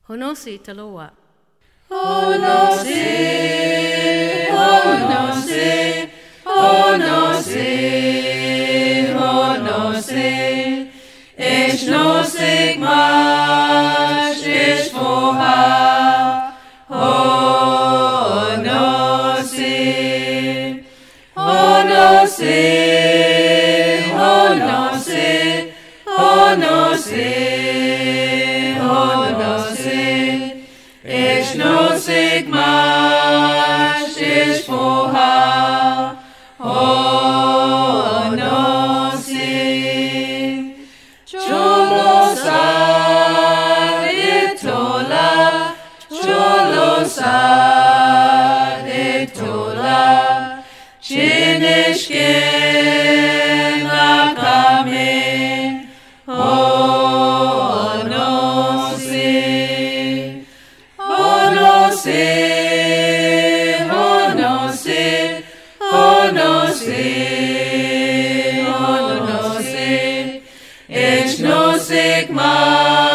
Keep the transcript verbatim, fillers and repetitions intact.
Honosi taloa. Honosi, honosi, honosi, honosi. Ich nosig mash, ich foha. Honosi, honosi, honosi, honosi, honosi. Ich nosig mash, ich foha. Honosi. Cholosad etola, cholosad etola. Chinishkin lakamin. Honosi. Honosi, honosi, honosi, honosi. Ich nosig mash.